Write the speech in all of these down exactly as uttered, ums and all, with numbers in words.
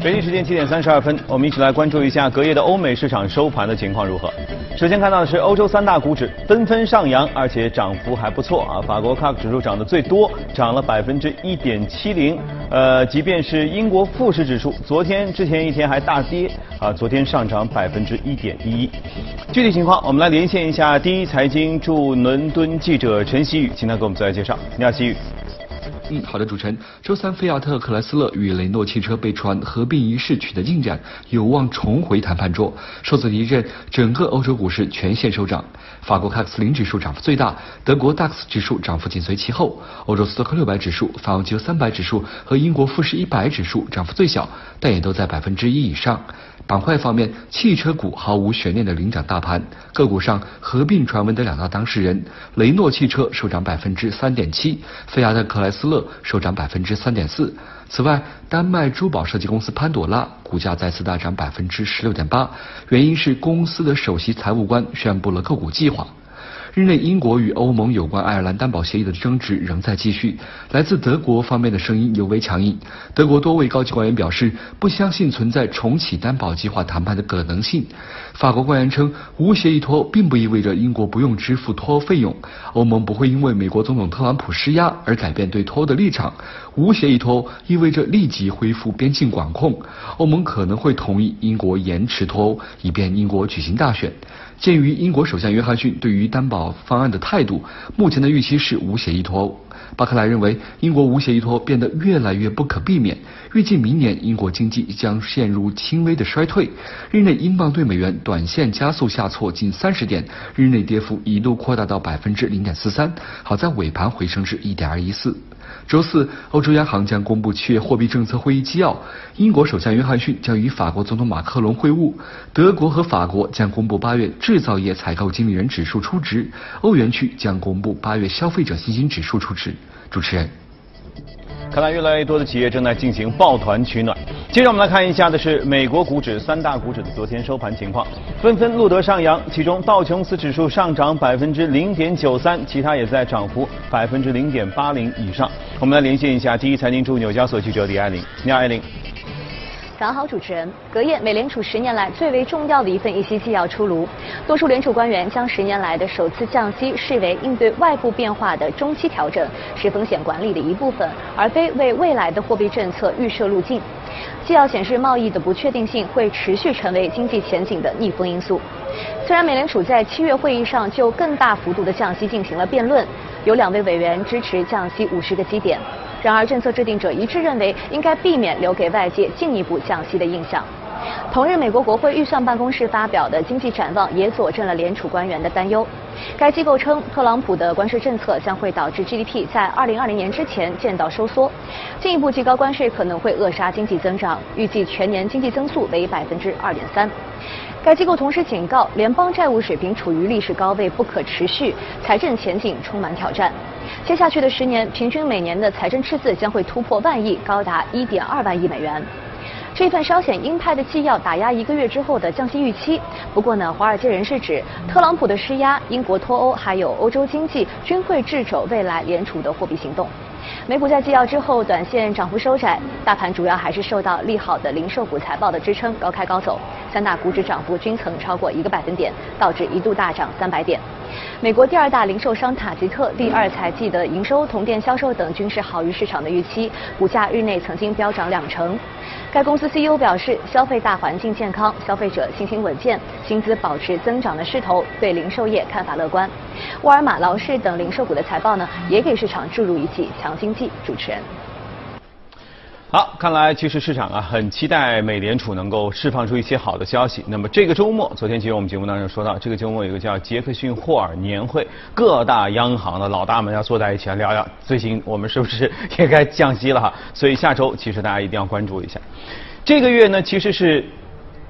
北京时间七点三十二分，我们一起来关注一下隔夜的欧美市场收盘的情况如何。首先看到的是欧洲三大股指纷纷上扬，而且涨幅还不错啊。法国 C A C 指数涨得最多，涨了百分之一点七零。呃，即便是英国富时指数，昨天之前一天还大跌啊，昨天上涨百分之一点一一。具体情况，我们来连线一下第一财经驻伦敦记者陈希宇，请他给我们再来介绍。你好，希宇。 嗯，好的，主持人。周三，菲亚特克莱斯勒与雷诺汽车被传合并一事取得进展，有望重回谈判桌。受此提振，整个欧洲股市全线收涨。法国 C A C 四零指数涨幅最大，德国 D A X 指数涨幅紧随其后。欧洲斯托克六百指数、法国吉欧三百指数和英国富时一百指数涨幅最小，但也都在百分之一以上。板块方面，汽车股毫无悬念的领涨大盘，个股上合并传闻的两大当事人，雷诺汽车收涨百分之三点七，菲亚特克莱斯勒收涨百分之三点四。此外，丹麦珠宝设计公司潘朵拉股价再次大涨百分之十六点八，原因是公司的首席财务官宣布了购股计划。日内，英国与欧盟有关爱尔兰担保协议的争执仍在继续。来自德国方面的声音尤为强硬。德国多位高级官员表示，不相信存在重启担保计划谈判的可能性。法国官员称，无协议脱欧并不意味着英国不用支付脱欧费用，欧盟不会因为美国总统特朗普施压而改变对脱欧的立场。无协议脱欧意味着立即恢复边境管控，欧盟可能会同意英国延迟脱欧，以便英国举行大选。鉴于英国首相约翰逊对于担保方案的态度，目前的预期是无协议脱欧。巴克莱认为，英国无协议脱欧变得越来越不可避免，预计明年英国经济将陷入轻微的衰退。日内英镑对美元短线加速下挫近三十点，日内跌幅一度扩大到百分之零点四三，好在尾盘回升至一点二一四。周四，欧洲央行将公布七月货币政策会议纪要，英国首相约翰逊将与法国总统马克龙会晤，德国和法国将公布八月制造业采购经理人指数初值，欧元区将公布八月消费者信心指数初值。主持人。 看来越来越多的企业正在进行抱团取暖。接着我们来看一下的是美国股指三大股指的昨天收盘情况，纷纷录得上扬，其中道琼斯指数上涨百分之零点九三，其他也在涨幅百分之零点八零以上。我们来连线一下第一财经驻纽交所记者李爱玲。你好，爱玲。 早上好，主持人。隔夜，美联储十年来最为重要的一份议息纪要出炉，多数联储官员将十年来的首次降息视为应对外部变化的中期调整，是风险管理的一部分，而非为未来的货币政策预设路径。纪要显示，贸易的不确定性会持续成为经济前景的逆风因素。虽然美联储在七月会议上就更大幅度的降息进行了辩论，有两位委员支持降息五十个基点。然而，政策制定者一致认为应该避免留给外界进一步降息的印象。同日，美国国会预算办公室发表的经济展望也佐证了联储官员的担忧。该机构称，特朗普的关税政策将会导致 G D P 在二零二零年之前见到收缩，进一步提高关税可能会扼杀经济增长，预计全年经济增速为百分之二点三。该机构同时警告，联邦债务水平处于历史高位，不可持续，财政前景充满挑战。接下去的十年，平均每年的财政赤字将会突破万亿，高达一点二万亿美元。这份稍显鹰派的纪要打压一个月之后的降息预期。不过呢，华尔街人士指，特朗普的施压、英国脱欧还有欧洲经济均会掣肘未来联储的货币行动。美股在纪要之后短线涨幅收窄，大盘主要还是受到利好的零售股财报的支撑，高开高走。三大股指涨幅均曾超过一个百分点，道指一度大涨三百点。美国第二大零售商塔吉特第二财季的营收、同店销售等均是好于市场的预期，股价日内曾经飙涨两成。该公司 C E O 表示，消费大环境健康，消费者信心稳健，薪资保持增长的势头，对零售业看法乐观。沃尔玛、劳氏等零售股的财报呢，也给市场注入一剂强心剂。主持人。 好，看来其实市场啊很期待美联储能够释放出一些好的消息。那么这个周末，昨天其实我们节目当中说到，这个周末有一个叫杰克逊霍尔年会，各大央行的老大们要坐在一起来聊聊，最近我们是不是也该降息了哈？所以下周其实大家一定要关注一下。这个月呢，其实是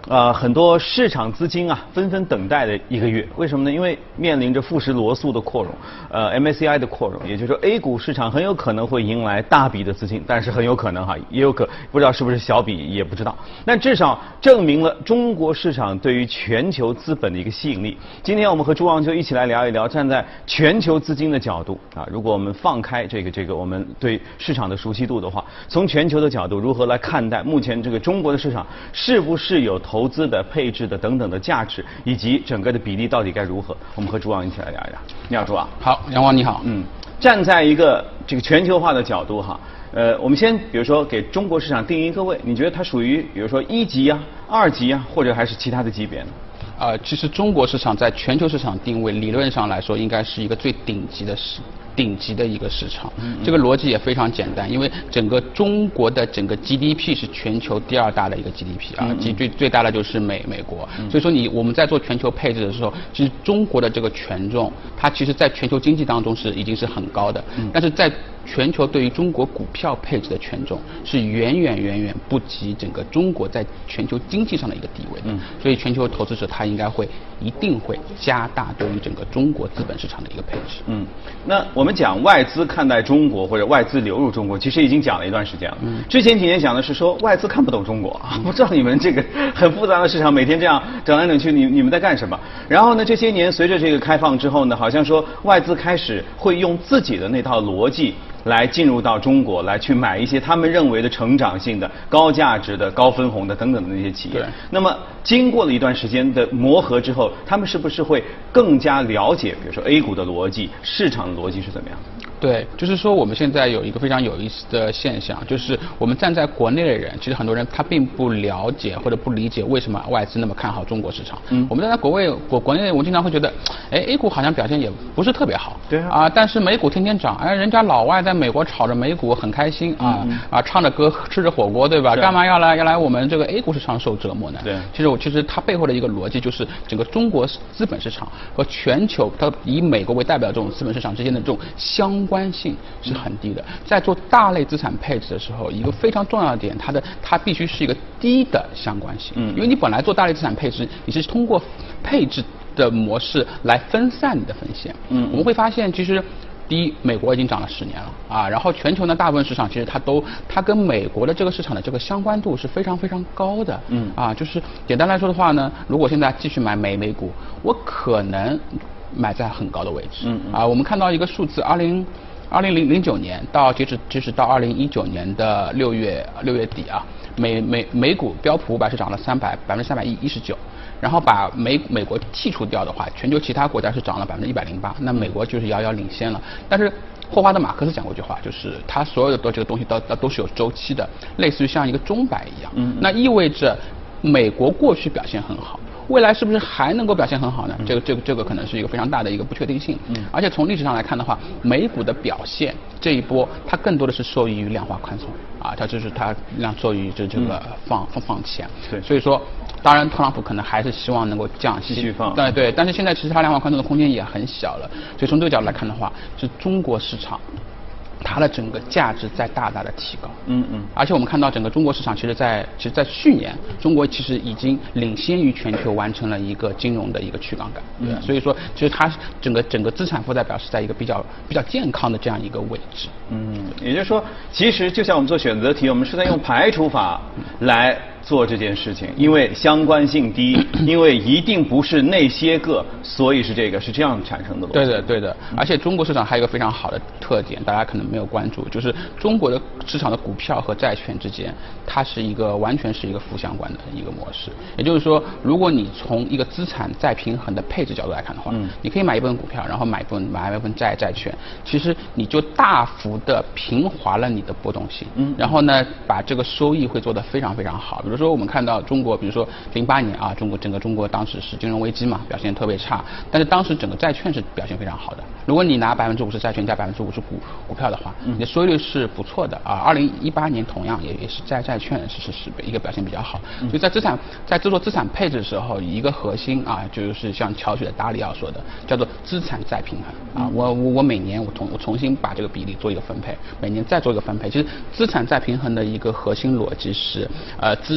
呃，很多市场资金啊纷纷等待的一个月，为什么呢？因为面临着富时罗素的扩容，呃 M A C I 的扩容，也就是说 A 股市场很有可能会迎来大笔的资金，但是很有可能哈，也有可不知道是不是小笔也不知道，但至少证明了中国市场对于全球资本的一个吸引力。今天我们和朱旺就一起来聊一聊，站在全球资金的角度啊，如果我们放开这个这个我们对市场的熟悉度的话，从全球的角度如何来看待目前这个中国的市场是不是有投投资的、配置的等等的价值，以及整个的比例到底该如何？我们和朱旺一起来聊一聊。你好，朱旺。 好，杨王你好。 嗯，站在一个这个全球化的角度哈，呃，我们先比如说给中国市场定一个位，你觉得它属于比如说一级啊、二级啊，或者还是其他的级别呢？ 呃，其实中国市场在全球市场定位理论上来说，应该是一个最顶级的市。顶级的一个市场，这个逻辑也非常简单，因为整个中国的整个 G D P 是全球第二大的一个 G D P 啊，最最最大的就是美美国，所以说你我们在做全球配置的时候，其实中国的这个权重，它其实在全球经济当中是已经是很高的，但是在全球对于中国股票配置的权重是远远远远不及整个中国在全球经济上的一个地位的，所以全球投资者他应该会一定会加大对于整个中国资本市场的一个配置。 嗯，那我。我们讲外资看待中国或者外资流入中国，其实已经讲了一段时间了。嗯，之前几年讲的是说外资看不懂中国，啊，不知道你们这个很复杂的市场每天这样整来整去，你你们在干什么？然后呢，这些年随着这个开放之后呢，好像说外资开始会用自己的那套逻辑来进入到中国，来去买一些他们认为的成长性的、高价值的、高分红的等等的那些企业。那么经过了一段时间的磨合之后，他们是不是会更加了解，比如说 A 股的逻辑、市场的逻辑是怎么样的？ 对，就是说我们现在有一个非常有意思的现象，就是我们站在国内的人，其实很多人他并不了解或者不理解为什么外资那么看好中国市场。嗯，我们站在国外国国内，我们经常会觉得，哎 ，A 股好像表现也不是特别好。 对啊。 啊，但是美股天天涨，哎，人家老外在美国炒着美股很开心啊、嗯、啊，唱着歌吃着火锅，对吧？干嘛要来要来我们这个 A 股市场受折磨呢？ 对。 其实我其实它背后的一个逻辑就是整个中国资本市场和全球它以美国为代表的这种资本市场之间的这种相关性是很低的。在做大类资产配置的时候，一个非常重要的点，它的它必须是一个低的相关性。嗯。因为你本来做大类资产配置，你是通过配置的模式来分散你的风险。嗯。我们会发现，其实第一，美国已经涨了十年了啊，然后全球呢大部分市场其实它都它跟美国的这个市场的这个相关度是非常非常高的。嗯。啊，就是简单来说的话呢，如果现在继续买美美股，我可能买在很高的位置。嗯。啊，我们看到一个数字，二零。二零零零九年到截止截止到二零一九年的六月六月底啊，美美美股标普五百是涨了三百百分之三百一一十九，然后把美美国剔除掉的话，全球其他国家是涨了百分之一百零八，那美国就是遥遥领先了。但是霍华德马克思讲过一句话，就是他所有的这个东西都都是有周期的，类似于像一个钟摆一样。嗯，那意味着美国过去表现很好。未来是不是还能够表现很好呢？这个这个这个可能是一个非常大的一个不确定性。嗯。而且从历史上来看的话，美股的表现这一波，它更多的是受益于量化宽松啊，它就是它量受益于这这个放放放钱。 对。 所以说，当然特朗普可能还是希望能够降息。 继续放。 对对，但是现在其实它量化宽松的空间也很小了，所以从这个角度来看的话，是中国市场。它的整个价值在大大的提高，嗯嗯，而且我们看到整个中国市场，其实在其实，在去年，中国其实已经领先于全球完成了一个金融的一个去杠杆，对、嗯，所以说，其实它整个整个资产负债表是在一个比较比较健康的这样一个位置， 嗯，也就是说，其实就像我们做选择题，我们是在用排除法来做这件事情，因为相关性低，因为一定不是那些个，所以是这个是这样产生的逻辑。 对的，对的，而且中国市场还有一个非常好的特点，大家可能没有关注，就是中国的市场的股票和债券之间，它是一个完全是一个负相关的一个模式。也就是说，如果你从一个资产再平衡的配置角度来看的话，嗯，你可以买一部分股票，然后买一部分买一部分债债券，其实你就大幅的平滑了你的波动性，嗯，然后呢，把这个收益会做得非常非常好。比如说我们看到中国，比如说零八年啊，中国整个中国当时是金融危机嘛，表现特别差，但是当时整个债券是表现非常好的。如果你拿百分之五十债券加百分之五十股股票的话，你的收益率是不错的啊。二零一八年同样也也是债债券是是是一个表现比较好，所以在资产在做资产配置的时候，一个核心啊，就是像乔许的达里奥说的，叫做资产再平衡啊。我我我每年我重我重新把这个比例做一个分配，每年再做一个分配。其实资产再平衡的一个核心逻辑是，呃，资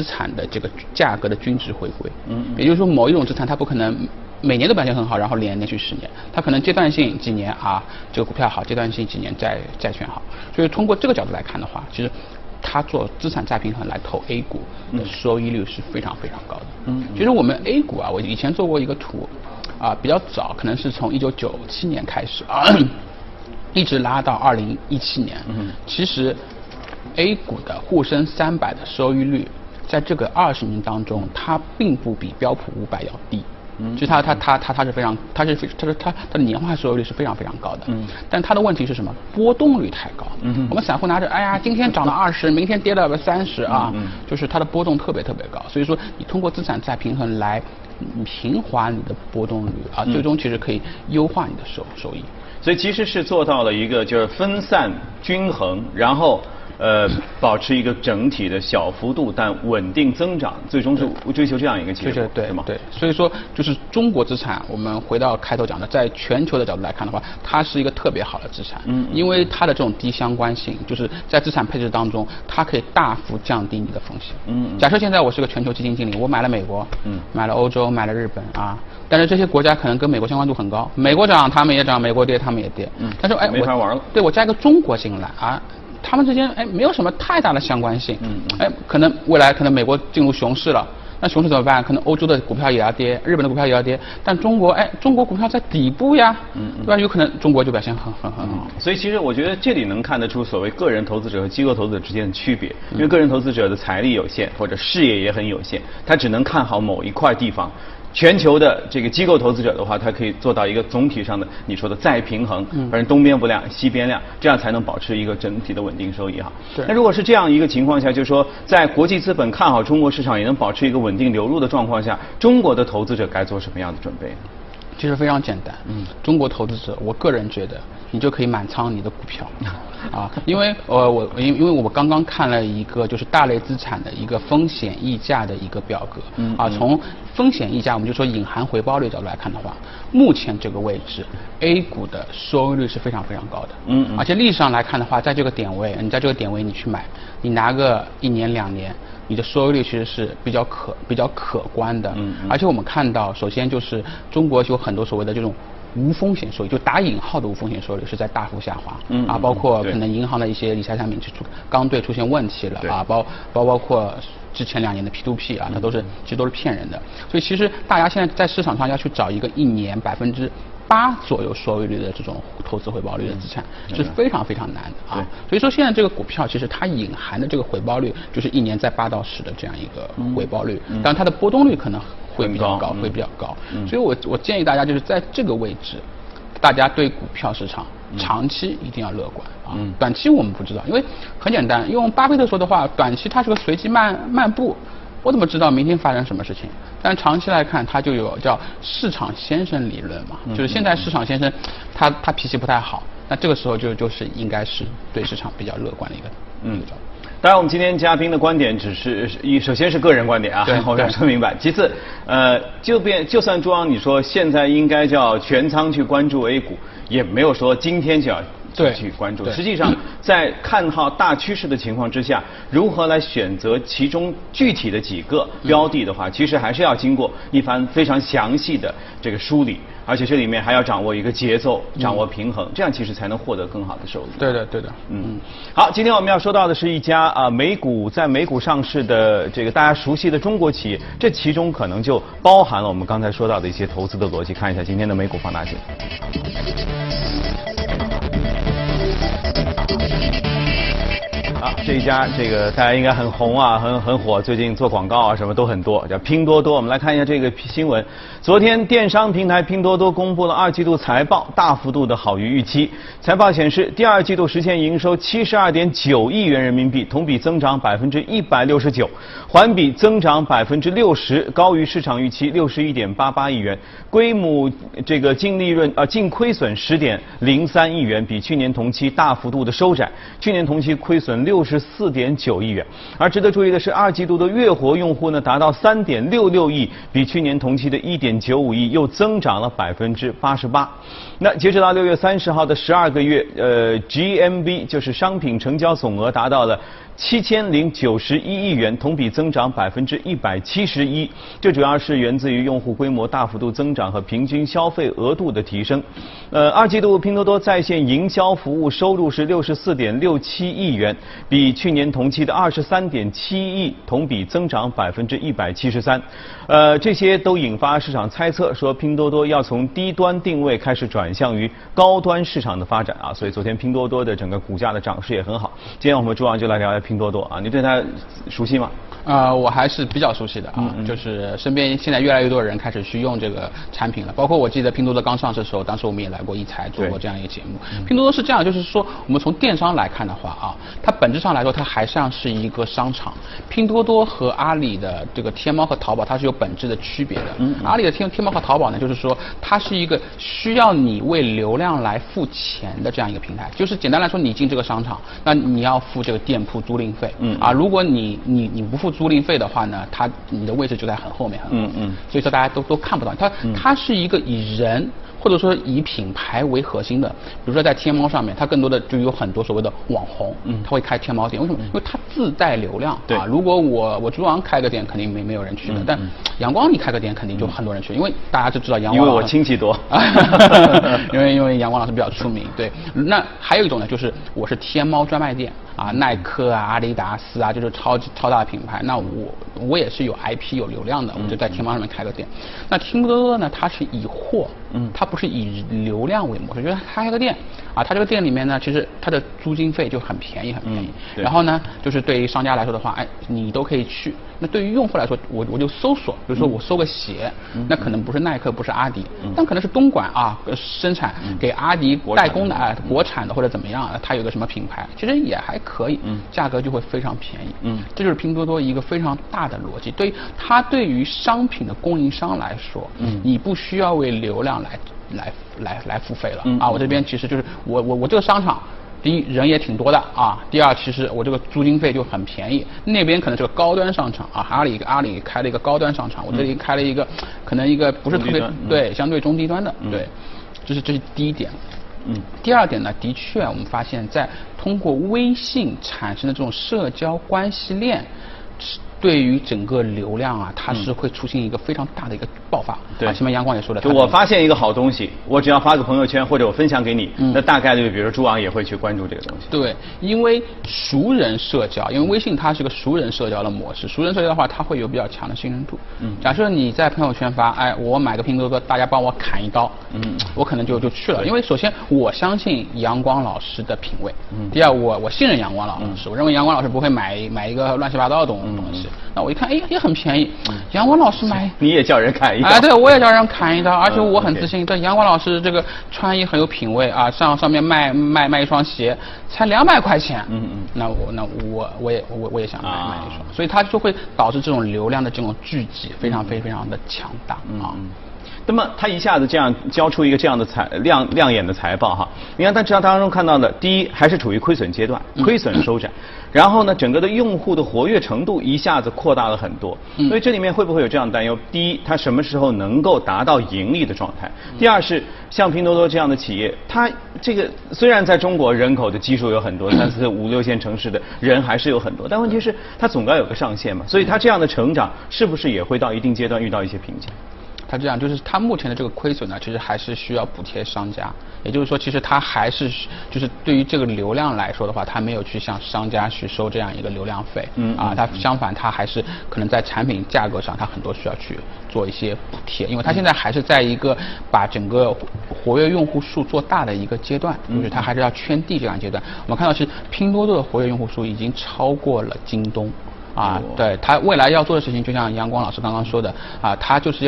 产的这个价格的均值回归。 嗯， 也就是说某一种资产它不可能每年都表现很好，然后连连续十年，它可能阶段性几年啊这个股票好，阶段性几年债债券好。所以通过这个角度来看的话，其实它做资产再平衡来投 A 股的收益率是非常非常高的。 嗯， 其实我们 A 股啊，我以前做过一个图，啊比较早，可能是从一九九七年开始啊，一直拉到二零一七年。 嗯， 其实 A 股的沪深三百的收益率，在这个二十年当中，它并不比标普五百要低。嗯，其实它它它它它是非常，它是它是它它的年化收益率是非常非常高的。 嗯， 但它的问题是什么？波动率太高。 嗯， 我们散户拿着，哎呀，今天涨了二十，明天跌了三十啊， 嗯， 就是它的波动特别特别高。所以说，你通过资产再平衡来平滑你的波动率啊，最终其实可以优化你的收收益。 所以其实是做到了一个就是分散均衡，然后呃保持一个整体的小幅度但稳定增长，最终是追求这样一个结果， 对是吗？ 对，所以说就是中国资产，我们回到开头讲的，在全球的角度来看的话，它是一个特别好的资产， 嗯， 因为它的这种低相关性，就是在资产配置当中，它可以大幅降低你的风险。 嗯， 假设现在我是个全球基金经理，我买了美国， 嗯， 买了欧洲，买了日本啊，但是这些国家可能跟美国相关度很高，美国涨他们也涨，美国跌他们也跌， 嗯， 但是哎， 没法玩了。 对，我加一个中国进来啊。他们之间哎没有什么太大的相关性， 嗯， 哎可能未来可能美国进入熊市了，那熊市怎么办？可能欧洲的股票也要跌，日本的股票也要跌，但中国哎中国股票在底部呀， 嗯， 对吧？有可能中国就表现很很很好。 所以其实我觉得这里能看得出所谓个人投资者和机构投资者之间的区别，因为个人投资者的财力有限或者视野也很有限，他只能看好某一块地方。全球的这个机构投资者的话，它可以做到一个总体上的你说的再平衡，反正东边不亮西边亮，这样才能保持一个整体的稳定收益哈。那如果是这样一个情况下，就是说在国际资本看好中国市场，也能保持一个稳定流入的状况下，中国的投资者该做什么样的准备呢？ 其实非常简单，嗯，中国投资者，我个人觉得你就可以满仓你的股票，啊，因为呃我因因为我刚刚看了一个就是大类资产的一个风险溢价的一个表格，嗯，啊，从风险溢价我们就说隐含回报率角度来看的话，目前这个位置 A 股的收益率是非常非常高的，嗯，而且历史上来看的话，在这个点位，你在这个点位你去买，你拿个一年两年。你的收益率其实是比较可比较可观的，嗯，而且我们看到，首先就是中国有很多所谓的这种无风险收益，就打引号的无风险收益率是在大幅下滑，嗯，啊，包括可能银行的一些理财产品出刚兑出现问题了啊，包包包括之前两年的 P to P 啊，它都是其实都是骗人的，所以其实大家现在在市场上要去找一个一年百分之八左右收益率的这种投资回报率的资产是非常非常难的啊，所以说现在这个股票其实它隐含的这个回报率就是一年在八到十的这样一个回报率，当然它的波动率可能会比较高，会比较高，所以我我建议大家就是在这个位置，大家对股票市场长期一定要乐观啊，短期我们不知道，因为很简单，用巴菲特说的话，短期它是个随机漫漫步。我怎么知道明天发生什么事情？但长期来看，它就有叫市场先生理论嘛，嗯、就是现在市场先生他他脾气不太好，那这个时候就就是应该是对市场比较乐观的一个嗯。 当然，我们今天嘉宾的观点只是一，首先是个人观点啊，我要说明白。其次，呃，就便就算朱昂你说现在应该叫全仓去关注 A 股，也没有说今天就要。 对， 去关注。实际上，在看好大趋势的情况之下，如何来选择其中具体的几个标的的话，其实还是要经过一番非常详细的这个梳理，而且这里面还要掌握一个节奏，掌握平衡，这样其实才能获得更好的收益。 对的，对的。 嗯，好，今天我们要说到的是一家啊美股在美股上市的这个大家熟悉的中国企业，这其中可能就包含了我们刚才说到的一些投资的逻辑。看一下今天的美股放大镜。啊，这一家这个大家应该很红啊，很很火，最近做广告啊什么都很多，叫拼多多。我们来看一下这个新闻。昨天，电商平台拼多多公布了二季度财报，大幅度的好于预期。财报显示，第二季度实现营收七十二点九亿元人民币，同比增长百分之一百六十九，环比增长百分之六十，高于市场预期六十一点八八亿元。规模这个净利润呃净亏损十点零三亿元，比去年同期大幅度的收窄。去年同期亏损六十四点九亿元。而值得注意的是，二季度的月活用户呢达到三点六六亿，比去年同期的一点九五亿又增长了百分之八十八。那截止到六月三十号的十二个月，呃 ，G M V 就是商品成交总额达到了七千零九十一亿元，同比增长百分之一百七十一。这主要是源自于用户规模大幅度增长和平均消费额度的提升。呃，二季度拼多多在线营销服务收入是六十四点六七亿元，比去年同期的二十三点七亿同比增长百分之一百七十三。呃，这些都引发市场猜测，说拼多多要从低端定位开始转向于高端市场的发展啊。所以昨天拼多多的整个股价的涨势也很好。今天我们朱王就来聊聊拼多多啊，你对它熟悉吗？ 呃，我还是比较熟悉的啊， 嗯嗯就是身边现在越来越多的人开始去用这个产品了，包括我记得拼多多刚上市的时候，当时我们也来过一财做过这样一个节目。拼多多是这样，就是说我们从电商来看的话啊，它本质上来说它还像是一个商场。拼多多和阿里的这个天猫和淘宝它是有本质的区别的。嗯嗯阿里的天天猫和淘宝呢，就是说它是一个需要你为流量来付钱的这样一个平台，就是简单来说，你进这个商场，那你要付这个店铺租赁费。嗯啊，如果你你你不付租赁费的话呢，它你的位置就在很后面很后面。嗯嗯。所以说大家都都看不到它，它是一个以人或者说以品牌为核心的，比如说在天猫上面，它更多的就有很多所谓的网红，嗯，他会开天猫店，为什么？因为它自带流量。对啊，如果我我猪王开个店，肯定没没有人去的，嗯、但阳光你开个店，肯定就很多人去，因为大家就知道阳光。 因为我亲戚多。 因为因为阳光老师比较出名，对。那还有一种呢，就是我是天猫专卖店。啊，耐克啊，阿迪达斯啊，就是超超大的品牌。那我我也是有 I P 有流量的，我就在天猫上面开个店。嗯、那拼多多呢，它是以货，嗯，它不是以流量为模式，就是它开个店啊，它这个店里面呢，其实它的租金费就很便宜，很便宜。嗯、然后呢，就是对于商家来说的话，哎，你都可以去。那对于用户来说，我我就搜索，比如说我搜个鞋，嗯、那可能不是耐克，不是阿迪，嗯、但可能是东莞啊生产给阿迪代工的啊、国产的或者怎么样，它有个什么品牌，其实也还可以，嗯，价格就会非常便宜，嗯，这就是拼多多一个非常大的逻辑。对于它对于商品的供应商来说，嗯，你不需要为流量来来来来付费了，嗯、啊，我这边其实就是我我我这个商场。第一，人也挺多的啊。第二，其实我这个租金费就很便宜。那边可能是个高端商场啊，阿里阿里开了一个高端商场，我这里开了一个，嗯、可能一个不是特别对，相对中低端的，嗯、对，这是这是第一点。嗯。第二点呢，的确我们发现，在通过微信产生的这种社交关系链。对于整个流量啊，它是会出现一个非常大的一个爆发。对，啊、前面阳光也说了， 就我发现一个好东西，我只要发个朋友圈或者我分享给你，嗯、那大概率，比如说猪王也会去关注这个东西。 对，因为熟人社交，因为微信它是个熟人社交的模式，熟人社交的话，它会有比较强的信任度。嗯，假设你在朋友圈发，哎，我买个拼多多，大家帮我砍一刀，嗯，我可能就就去了，因为首先我相信阳光老师的品味，嗯，第二我我信任阳光老师，嗯、我认为阳光老师不会买买一个乱七八糟的东东西。嗯那我一看，哎，也很便宜。阳光老师买， 你也叫人砍一刀？ 哎，对，我也叫人砍一刀，而且我很自信。对，阳光老师这个穿衣很有品味啊，上上面卖卖卖一双鞋才两百块钱。嗯嗯。那我那我我也我我也想买买一双，所以它就会导致这种流量的这种聚集非常非非常的强大啊。 那么他一下子这样交出一个这样的财亮亮眼的财报哈，你看他这当中看到的，第一还是处于亏损阶段，亏损收窄，然后呢，整个的用户的活跃程度一下子扩大了很多，所以这里面会不会有这样的担忧？第一，它什么时候能够达到盈利的状态？第二是像拼多多这样的企业，它这个虽然在中国人口的基数有很多，三四五六线城市的人还是有很多，但问题是它总该有个上限嘛，所以它这样的成长是不是也会到一定阶段遇到一些瓶颈？ 它这样就是它目前的这个亏损呢，其实还是需要补贴商家。也就是说，其实它还是就是对于这个流量来说的话，它没有去向商家去收这样一个流量费。嗯啊，它相反，它还是可能在产品价格上，它很多需要去做一些补贴，因为它现在还是在一个把整个活跃用户数做大的一个阶段，就是它还是要圈地这样阶段。我们看到是拼多多的活跃用户数已经超过了京东。啊，对，他未来要做的事情，就像阳光老师刚刚说的啊，他就是要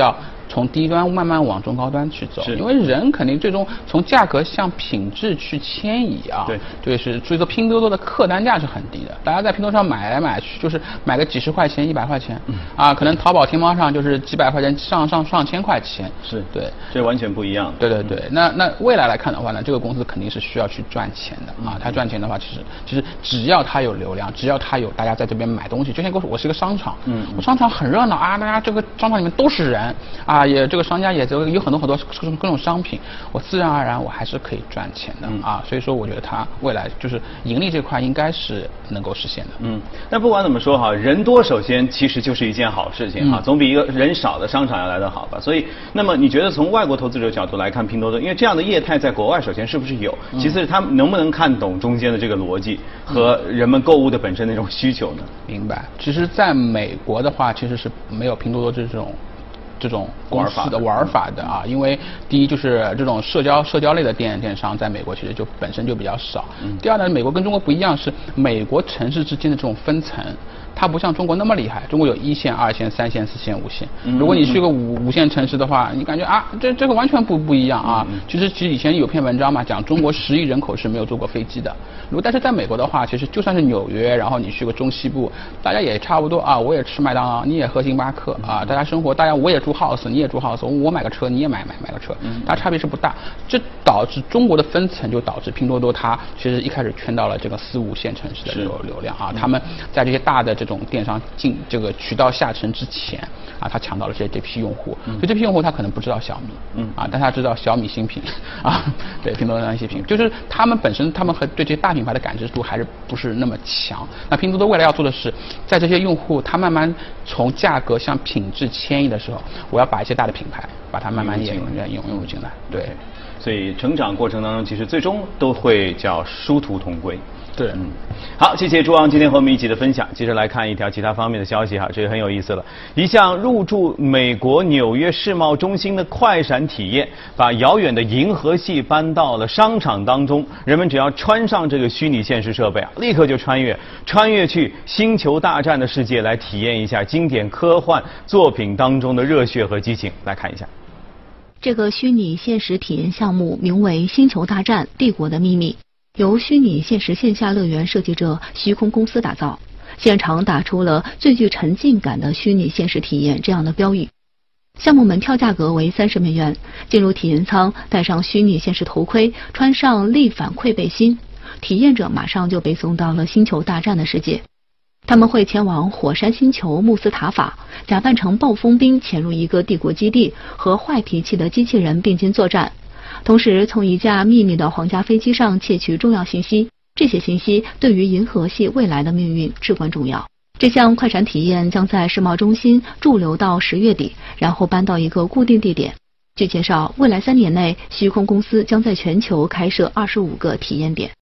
从低端慢慢往中高端去走，因为人肯定最终从价格向品质去迁移啊。 对， 对是，所以说拼多多的客单价是很低的，大家在拼多多上买来买去就是买个几十块钱、一百块钱，嗯、啊，可能淘宝、天猫上就是几百块钱、上上上千块钱。 是对， 这完全不一样。 对对对，那那未来来看的话呢，这个公司肯定是需要去赚钱的啊。它赚钱的话，其实其实只要它有流量，只要它有大家在这边买东西，就像我我是一个商场，嗯，我商场很热闹啊，大家这个商场里面都是人啊，也这个商家也有有很多很多各种各种商品，我自然而然我还是可以赚钱的、嗯、啊。所以说，我觉得它未来就是盈利这块应该是能够实现的。 嗯，那不管怎么说哈，人多首先其实就是一件好事情哈、嗯，总比一个人少的商场要来得好吧。所以，那么你觉得从外国投资者角度来看拼多多，因为这样的业态在国外首先是不是有？其次，他们能不能看懂中间的这个逻辑和人们购物的本身那种需求呢？ 明白。其实，在美国的话，其实是没有拼多多这种。这种公司的玩法的啊，因为第一就是这种社交社交类的电电商在美国其实就本身就比较少。嗯、第二呢，美国跟中国不一样，是美国城市之间的这种分层。它不像中国那么厉害，中国有一线、二线、三线、四线、五线。如果你去个五五线城市的话，你感觉啊，这这个完全不不一样啊。其实其实以前有篇文章嘛，讲中国十亿人口是没有坐过飞机的。如果但是在美国的话，其实就算是纽约，然后你去个中西部，大家也差不多啊。我也吃麦当劳，你也喝星巴克啊。大家生活，大家我也住 house， 你也住 house， 我买个车，你也买买买个车，大家差别是不大。这导致中国的分层，就导致拼多多它其实一开始圈到了这个四五线城市的流流量啊。他们在这些大的这种电商进这个渠道下沉之前啊，他抢到了这这批用户，所以这批用户他可能不知道小米，嗯啊，但他知道小米新品啊，对拼多多那些品，就是他们本身他们和对这些大品牌的感知度还是不是那么强。那拼多多未来要做的是，在这些用户他慢慢从价格向品质迁移的时候，我要把一些大的品牌把它慢慢也涌涌涌入进来，对。 所以成长过程当中，其实最终都会叫殊途同归。 对， 嗯，好，谢谢朱昂今天和我们一起的分享。接着来看一条其他方面的消息哈，这个很有意思了。一项入驻美国纽约世贸中心的快闪体验，把遥远的银河系搬到了商场当中。人们只要穿上这个虚拟现实设备啊，立刻就穿越穿越去星球大战的世界，来体验一下经典科幻作品当中的热血和激情。来看一下。 这个虚拟现实体验项目名为《星球大战：帝国的秘密》，由虚拟现实线下乐园设计者虚空公司打造。现场打出了最具沉浸感的虚拟现实体验这样的标语。项目门票价格为三十美元，进入体验舱，戴上虚拟现实头盔，穿上力反馈背心，体验者马上就被送到了星球大战的世界。他们会前往火山星球穆斯塔法，假扮成暴风兵潜入一个帝国基地，和坏脾气的机器人并肩作战，同时从一架秘密的皇家飞机上窃取重要信息，这些信息对于银河系未来的命运至关重要。这项快闪体验将在世贸中心驻留到十月底，然后搬到一个固定地点。据介绍，未来三年内，虚空公司将在全球开设二十五个体验点。